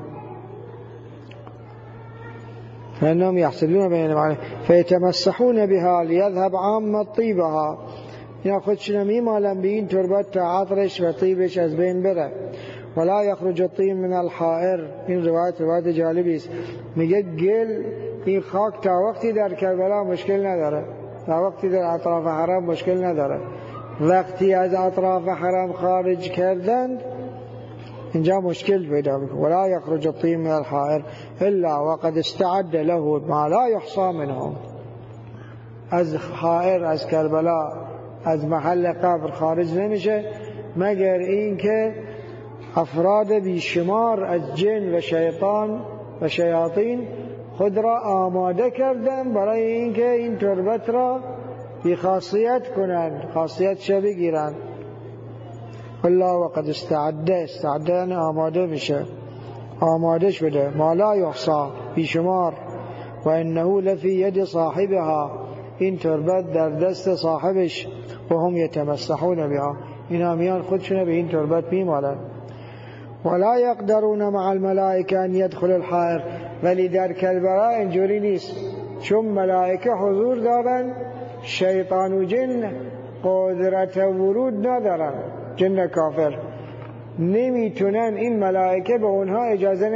فانهم یحسدون بنی آدم علیها فیتمسحون بها لیذهب عامة طیبها، اینا خودشون میمالن به این تربت تا عطرش و طیبش از بین بره. ولا یخرج الطیب من الحائر، این روایت جالبی است، میگه گل، این خاک تا وقتی در کربلا مشکل نداره، تا وقتی در اطراف حرم مشکل نداره، وقتی از اطراف حرم خارج کردند اینجا مشکل پیدا میکنه. ولا یخرج الطیب من الحائر الا وقد استعد له ما لا یحصى منهم، از حائر، از کربلا، از محل قبر خارج نمیشه مگر این که افراد بیشمار از جن و شیطان و شیاطین خود را آماده کردن برای اینکه این تربت را بی خاصیت کنند، خاصیتش بگیرن. الله وقد استعده یعنی آماده میشه، آماده شده، ما لا یحصى، بیشمار. و انه لفی ید صاحبها، این تربت در دست صاحبش. و هم یتمسحون بها، اینا میان خودشون به این تربت میمالن. ولا يقدرون مع الملائكه ان يدخل الحائر، ولی در کربلا اینجوری نیست، چون ملائکه حضور دارن، شیطان و جن قدرت ورود ندارن، جن کافر نمیتونن، این ملائکه به اونها اجازه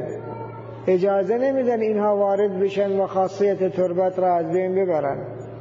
نمیدن اینها وارد بشن و خاصیت تربت را از بین ببرن.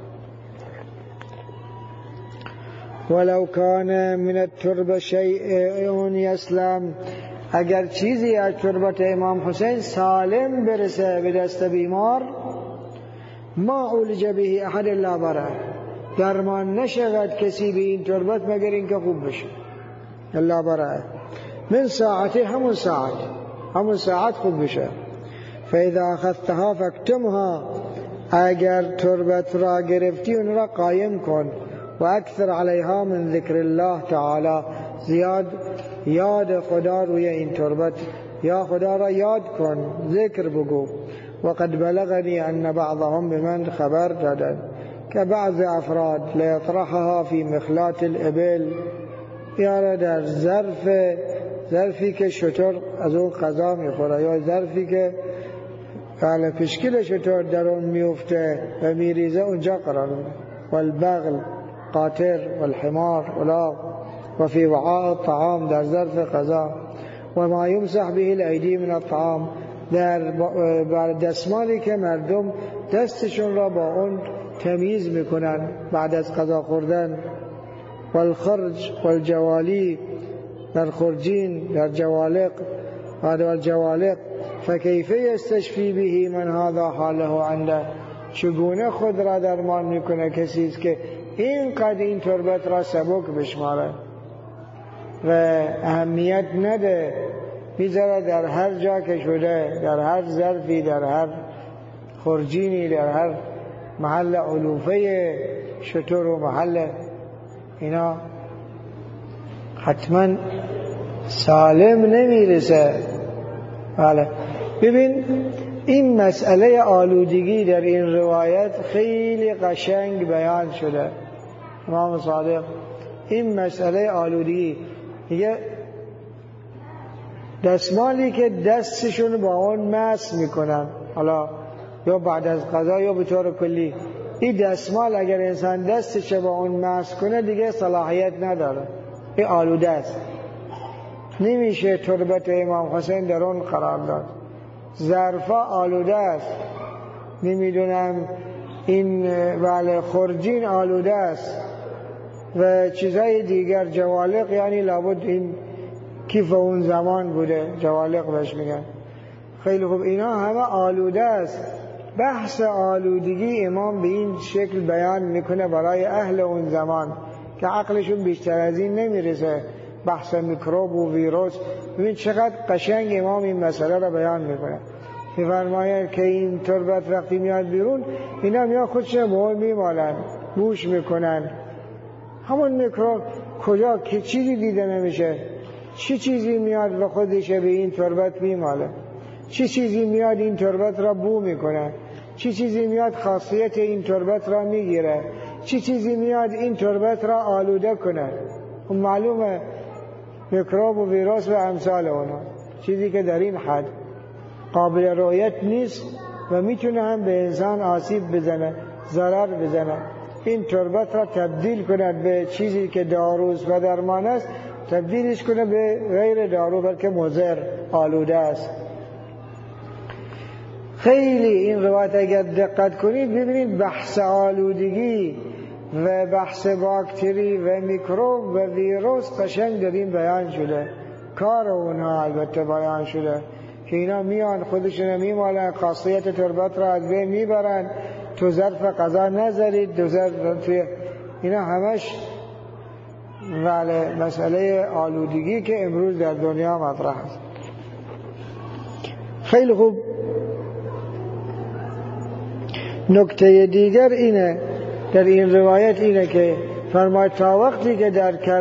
ولو کان من التربه شیء یسلم، اگر چیزی از تربت امام حسین سالم برسه به دست بیمار، ما عولج به احد الا بره، درمان نشود کسی به این تربت مگر اینکه خوب بشه، الا بره، من ساعته، همون ساعت خوب بشه. فاذا اخذتها فاکتمها، اگر تربت را گرفتی اون را قایم کن. و اکثر علیها من ذکر الله تعالی، زیاد یاد خدا روی این تربت، یا خدا را یاد کن، ذکر بگو. و قد بلغنی ان بعضهم بمن خبر دادن که بعض افراد لیطرحها فی مخلات الابل، یا در ظرفی که شتر از اون غذا میخوره، یا ظرفی که پشکل شتر در اون میفته و میریزه اونجا قرار میده. والبغل قاطر والحمار ولا و فی وعاء الطعام، در ظرف غذا. و ما یمسح به الایدی من الطعام، در دستمالی که مردم دستشون را با اون تمیز میکنن بعد از غذا خوردن. والخرج والجوالی، در خرجین، در جوالق، والجوالق. فکیف یستشفی به من هذا حاله عنده، چگونه خود را درمان میکنه کسی که اینقدر این تربت را سبک بشماره و اهمیت نده، میذاره در هر جا که شده، در هر ظرفی، در هر خرجینی، در هر محل علوفه شتر و محل اینا حتما سالم نمیرسه. بله ببین این مسئله آلودگی در این روایت خیلی قشنگ بیان شده. امام صادق این مسئله آلودگی میگه دستمالی که دستشون با اون مس میکنن، حالا یا بعد از غذا یا به طور کلی، این دستمال اگر انسان دستش با اون مس کنه دیگه صلاحیت نداره، این آلوده است، نمیشه تربت امام حسین در اون قرار داد. ظرفا آلوده است، نمیدونم این خرجین آلوده است و چیزای دیگر، جوالق، یعنی لابد این کیف اون زمان بوده، جوالق بهش میگن. خیلی خوب، اینا همه آلوده است. بحث آلودگی امام به این شکل بیان میکنه برای اهل اون زمان که عقلشون بیشتر از این نمیرسه، بحث میکروب و ویروس. ببین چقدر قشنگ امام این مسئله را بیان میکنه. میفرماید که این تربت وقتی میاد بیرون، اینا میاد خودشون بول میمالن، بوش میکنن. همون میکروب کجا که چیزی دیده نمیشه، چی چیزی میاد و خودش به این تربت میماله، چی چیزی میاد این تربت را بو میکنه، چی چیزی میاد خاصیت این تربت را میگیره، چی چیزی میاد این تربت را آلوده کنه. معلومه میکروب و ویروس و امثال اونا، چیزی که در این حد قابل رؤیت نیست و میتونه هم به انسان آسیب بزنه، ضرر بزنه. این تربت را تبدیل کند به چیزی که داروست و درمان است، تبدیلش کنه به غیر دارو بلکه مضر، آلوده است. خیلی این روایت اگر دقت کنید ببینید بحث آلودگی و بحث باکتری و میکروب و ویروس قشنگ در این بیان شده. کار اونها البته بیان شده که اینا میان خودشون میمالن، خاصیت تربت را از بین میبرن، تو ظرف غذا نذارید، تو ظرف اینا همش مسئله آلودگی که امروز در دنیا مطرح است. خیلی خوب، نکته دیگر اینه در این روایت اینه که فرماید تا وقتی که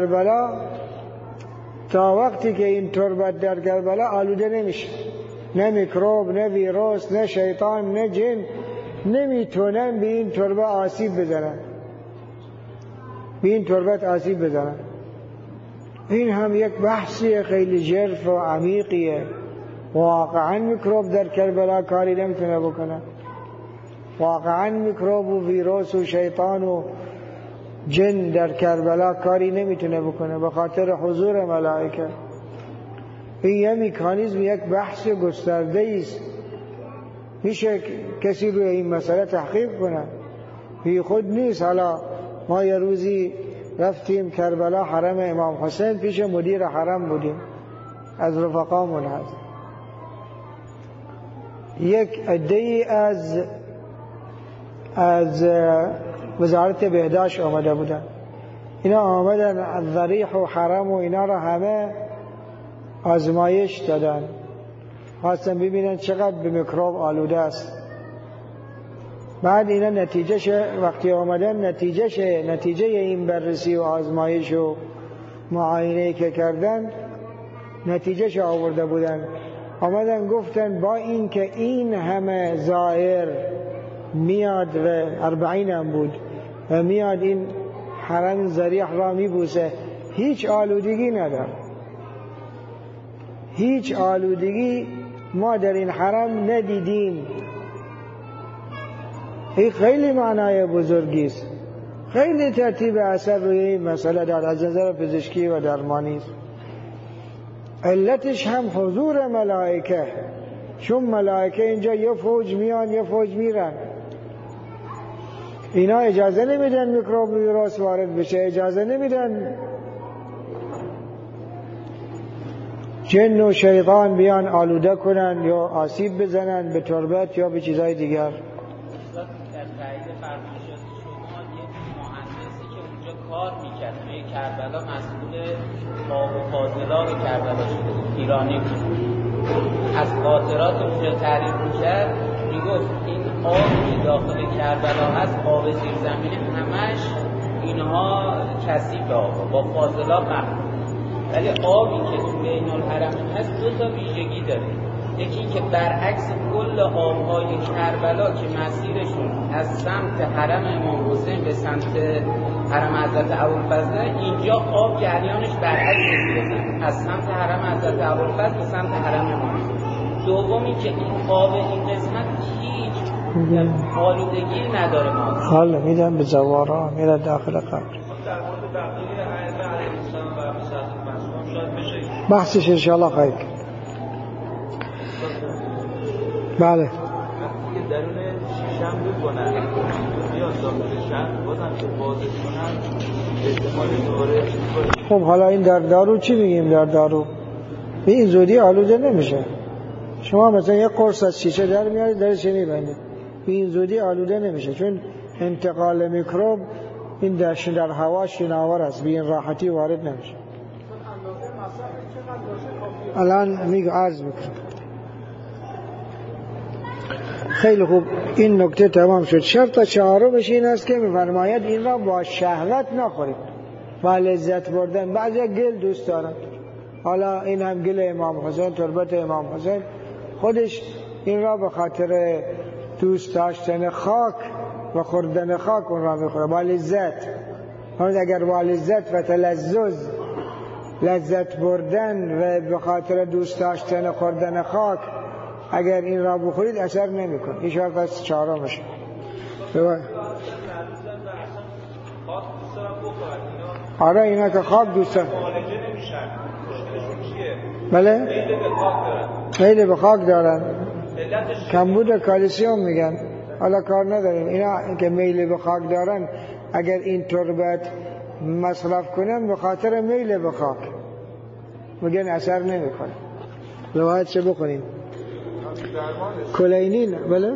این تربت در کربلا آلوده نمیشه، نه میکروب، نه ویروس، نه شیطان، نه جن نمیتونن به این تربت آسیب بزنن. این هم یک بحثی خیلی ژرف و عمیقیه. واقعا میکروب در کربلا کاری نمیتونه بکنه، واقعا میکروب و ویروس و شیطان و جن در کربلا کاری نمیتونه بکنه به خاطر حضور ملائکه. این یه مکانیزم، یک بحث گسترده است. میشه کسی روی این مسئله تحقیق کنه، بی خود نیست. حالا ما یه روزی رفتیم کربلا، حرم امام حسین، پیش مدیر حرم بودیم، از رفقامون هست. یک عده‌ای از وزارت بهداشت آمده بودن. اینا آمدن از ضریح و حرم و اینا را همه آزمایش دادن، خواستن ببینن چقدر به میکروب آلوده است. بعد اینا نتیجهش وقتی آمدن، نتیجه این بررسی و آزمایش و معاینه که کردن، نتیجهش آورده بودن. آمدن گفتن با این که این همه زائر میاد و 40 هم بود و میاد این حرم ضریح را میبوسه، هیچ آلودگی نداره، هیچ آلودگی ما در این حرم ندیدیم. این خیلی معنای بزرگی است، خیلی ترتیب اثر روی این مسئله دارد از نظر پزشکی و درمانی است. علتش هم حضور ملائکه، چون ملائکه اینجا یه فوج میان یه فوج میرن. اینا اجازه نمیدن میکروب و ویروس وارد بشه، اجازه نمیدن جن و شیطان بیان آلوده کنن یا آسیب بزنن به تربت یا به چیزای دیگر. در تایید فرمایشات شما یک مهندسی که اونجا کار میکرد توی کربلا، مسئول آب و فاضلاب کربلا شده، ایرانی بود، از خاطرات اونجا تعریف میکرد، میگفت این آب که داخل کربلا هست، آب زیرزمینی، همش اینها کثیف آب با فاضلاب مخلوط، ولی آبی که تو بین الحرمین هست دو تا ویژگی داره. یکی این که برعکس کل آبهای کربلا که مسیرشون از سمت حرم امام حسین به سمت حرم حضرت ابوالفضل، اینجا آب جریانش برعکس میشه، از سمت حرم حضرت ابوالفضل به سمت حرم امام حسین. دومی که این آب این قسمت هیچ آلودگی نداره. ما حالا میدم به جوارا میره داخل قبر. بحثش انشاءالله خواهید کرد. بله درون شیشم بکنن یا داخل شهر بازم که بازش کنن احتمال دوباره. خب حالا این در دارو چی بگیم؟ در دارو به این زودی آلوده نمیشه. شما مثلا یک قرص از شیشه در میارید در چنی بندید، به این زودی آلوده نمیشه، چون انتقال میکروب این در هوا شناور است، به این راحتی وارد نمیشه. الان میگو عرض میکنم. خیلی خوب، این نکته تمام شد. شرط چهارمش این است که میفرماید این را با شهوت نخورید، با لذت بردن. بعضی گل دوست دارن، حالا این هم گل امام حسین، تربت امام حسین، خودش این را به خاطر دوست داشتن خاک و خوردن خاک اون را میخوره با لذت. اگر با لذت و تلذذ لذت بردن و به خاطر دوست داشتن خوردن خاک اگر این را بخورید اثر نمیکن. این شرط از چهارمش. آره اینا که خاک دوست دارن. بله؟ میل به خاک دارن. کمبود کلسیم میگن. حالا کار نداریم. اینا که میل به خاک دارن اگر این تربت مصرف کنن به خاطر میل به خاک میگن اثر نمیکنه. روایت چه بخونیم؟ کلینین. بله؟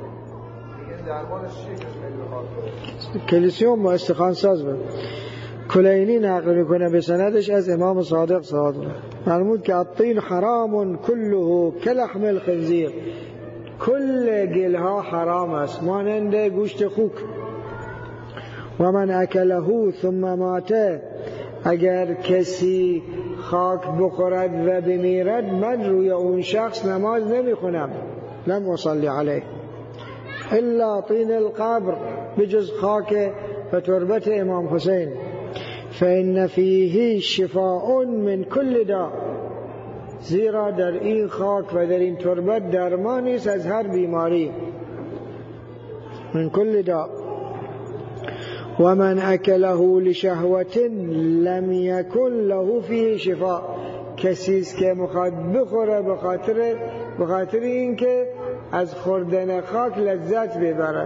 کلسیم و استخوان ساز بود. کلینی نقل میکنه به سندش از امام صادق صادق فرمود که الطین حرام كله كلحم الخنزیر، کل گلها حرام است مانند گوشت خوک. و من اکله ثم مات، اگر کسی خاک بخورد و بمیرد من روی اون شخص نماز نمیخونم، لم اصلی علیه الا طین القبر، بجز خاک و تربت امام حسین. فإن فیه شفاء من کل داء، زیرا در این خاک و در این تربت درمانی است از هر بیماری. من کل داء. و من اکله لشهوة لم یکن له فیه شفاء، کسی است که میخواد بخوره به خاطر اینکه از خوردن خاک لذت ببره،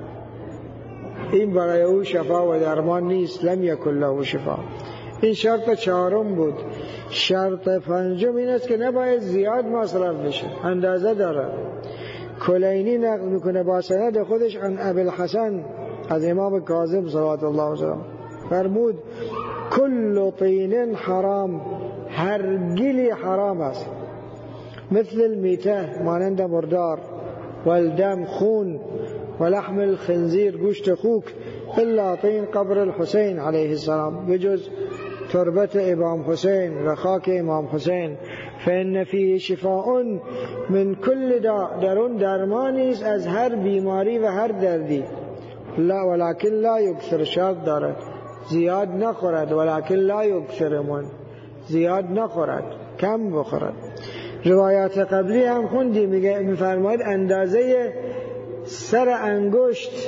این برای او شفا و درمان نیست. لم یکن له شفا. این شرط چهارم بود. شرط پنجم این است که نباید زیاد مصرف بشه، اندازه داره. کلینی نقل میکنه با سند خودش عن ابی الحسن از امام کاظم صلوات الله علیه فرمود کل طین حرام، هر گلی حرام است، مثل المیته مانند مردار، والدم خون، ولحم الخنزیر گوشت خوک، الا طین قبر الحسین علیه السلام، بجز تربت امام حسین و خاک امام حسین. فإن فیه شفاء من کل داء، در اون درمانی است از هر بیماری و هر دردی. لا ولکن لا یکثر، شرط دارد زیاد نخورد، ولکن لا یکثرمون، زیاد نخورد، کم بخورد. روایات قبلی هم خوندی، میفرماید اندازه سر انگشت.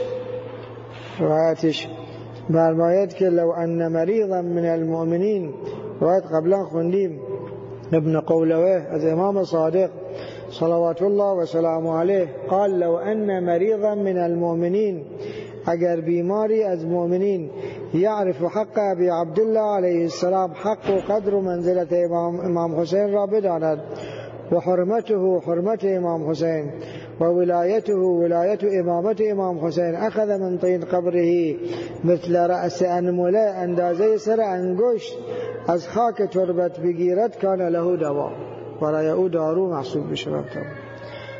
روایتش فرماید که لو ان مریضا من المؤمنین، روایت قبلا خوندیم ابن قولوه از امام صادق صلوات الله و سلامه علیه قال لو ان مریضا من المؤمنین، اگر بیماری از مؤمنین یعرف حق ابی عبدالله علیه السلام، حق و قدر و منزلت امام حسین را بداند، و حرمته حرمت امام حسین، و ولایته ولایت امامت امام حسین، اخذ من طین قبره مثل رأس انمله، اندازه سر انگشت از خاک تربت بگیرد، کان له دوا، برای او دارو محسوب بشود.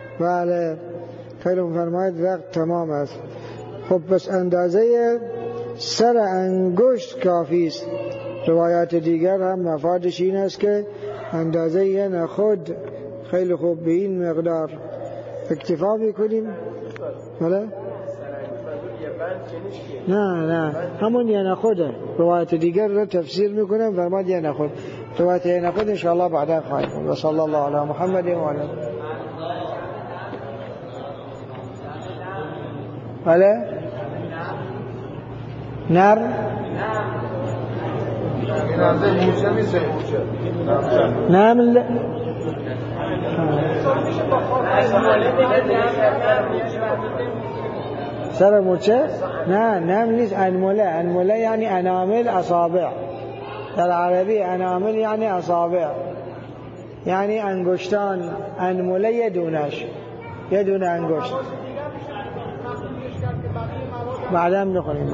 بله خیلی فرماید وقت تمام است. خب بس اندازه سر انگشت کافی است. روایات دیگر هم مفادش این است که اندازه یه نخود خیلی خوب به این مقدار اکتفا میکنیم. بله؟ نه همون یه نخوده. روایت دیگر رو تفسیر میکنم فرماد یه نخود. روایت یه نخود انشاءالله بعدا خواهیم کنیم. و صلی الله علی محمد و علی. بله؟ نر؟ نمل؟ سر موچه؟ نه نمل نیست، انمله. انمله یعنی انامل اصابع. در عربی انامل یعنی اصابع، یعنی انگشتان. انمله یه دونش، یه دونه انگشت. بعدا میخونیم.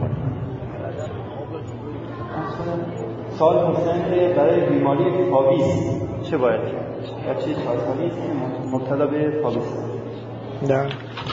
سوال پرسیدن برای بیماری فابیس چه باید کرد؟ بچه 4 ساله است که مبتلا به فابیس. نه.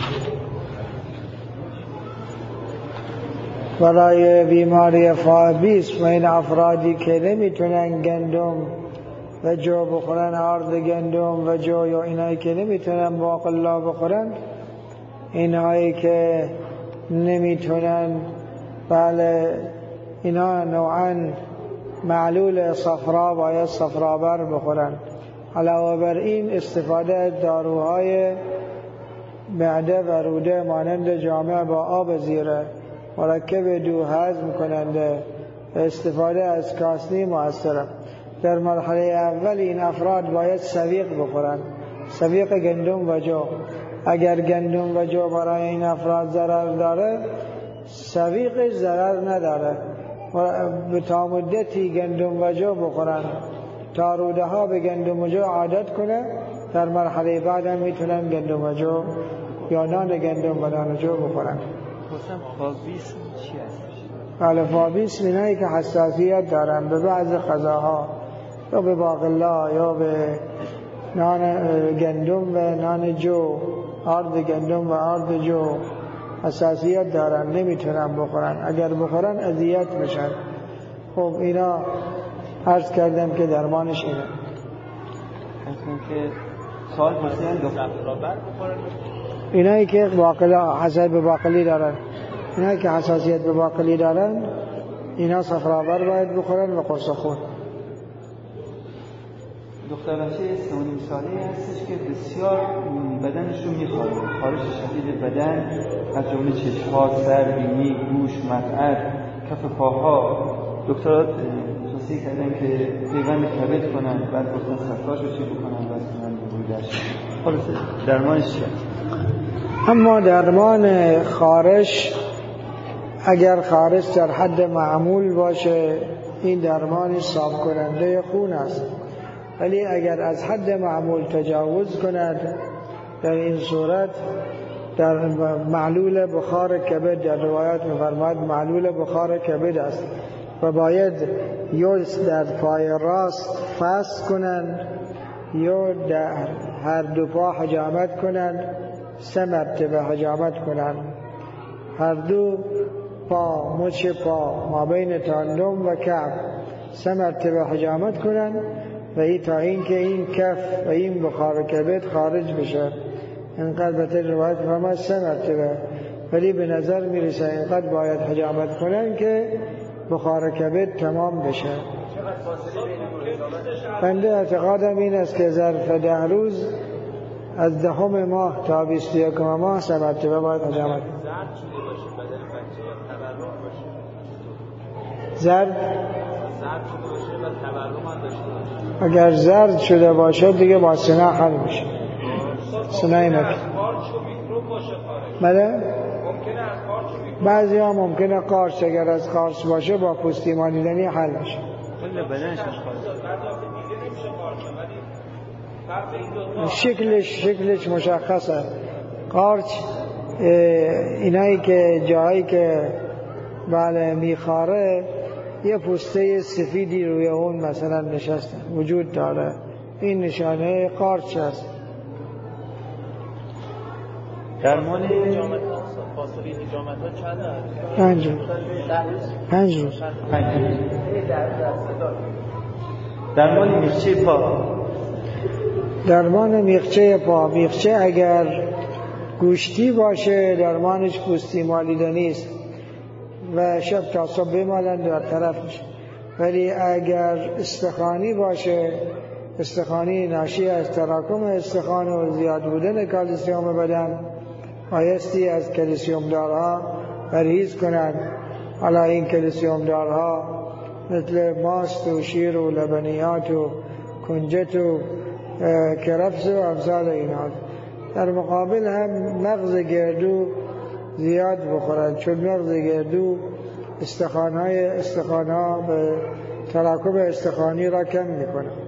برای بیماری فابیس و این افرادی که نمیتونن گندم و جو بخورن، آرد گندم و جو، یا اینایی که نمیتونن باقلا بخورن، اینایی که نمیتونن، بله اینا نوعاً معلول صفرا باید صفرابر بخورن. علاوه بر این استفاده از داروهای معده و روده مانند جامع با آب زیره، مرکب دو هضم کننده و استفاده از کاسنی موثره. در مرحله اول این افراد باید سویق بخورن، سویق گندم و جو. اگر گندم و جو برای این افراد ضرر داره، سویقش ضرر نداره. به تا مدتی گندم و جو بخورن تا روده ها به گندم و جو عادت کنه. در مرحله بعد هم میتونن گندم و جو یا نان گندم و نان جو بخورن. فابیس چی هستش؟ بله، فابیس اینایی که حساسیت دارن به بعض غذاها، یا به باقلا یا به نان گندم و نان جو، آرد گندم و آرد جو حساسیت دارن، نمیتونن بخورن. اگر بخورن اذیت بشن. خب اینا عرض کردم که درمانش اینه. که سوال پرسیدن اینایی که حساسیت به باقلی دارن، اینایی که حساسیت به باقلی دارن، اینا صفرابر باید بخورن و قرص خون. دختر بچه 3.5 ساله هستش که بسیار بدنش رو میخواد، خارش شدید بدن از جمله چشم‌ها، سر، بینی، گوش، مقعد، کف پاها. دکترها توصیه کردن که پیوند کبد کنن، بعد گفتن صفراش رو چی بکنن، بس کنن به بودش. خلاص درمانش چیه؟ اما درمان خارش، اگر خارش در حد معمول باشه، این درمانش صاف کننده خون است. ولی اگر از حد معمول تجاوز کند، در این صورت در معلول بخار کبد، در روایات می‌فرماید معلول بخار کبد است و باید یا در پای راست فست کنند یا در هر دو پا حجامت کنند، 3 مرتبه حجامت کنند. هر دو پا، مچ پا ما بین تاندم و کف 3 مرتبه حجامت کنند و این تا این که این کف و این بخار کبد خارج بشه. اینقدر بهتر روایت فرماید 3 مرتبه، ولی به نظر میرسه اینقدر باید حجامت کنن که بخار کبد تمام بشه. بنده اعتقادم این است که ظرف 10 روز از 10 ماه تا 21 ماه 3 مرتبه باید حجامت کنن. زرد اگر زرد شده باشه دیگه با سنه حل میشه. سنه مکه. بله؟ بعضی ها ممکنه قارچ، اگر از قارچ باشه با پوستی مالیدنی حل میشه. شکلش مشخصه. قارچ اینایی که جایی که بله میخاره یه پوسته سفیدی روی اون مثلا نشسته وجود داره، این نشانه قارچ است. درمان فاصله حجامت ها چند هست؟ 5 روز. 5 روز. درمان میخچه پا. درمان میخچه پا، میخچه اگر گوشتی باشه درمانش پوستی مالیدنی است و شب تا صبح بمالن در طرف میشه. ولی اگر استخوانی باشه، استخوانی ناشی از تراکم استخوان و زیاد بودن کلسیم بدن، بایستی از کلسیم دارها پرهیز کنند. حالا این کلسیم دارها مثل ماست و شیر و لبنیات و کنجد و کرفس و امثال اینا. در مقابل هم مغز گردو زیاد بخورند، چون مغز گردو استخوان‌ها به تراکم استخوانی را کم میکنه.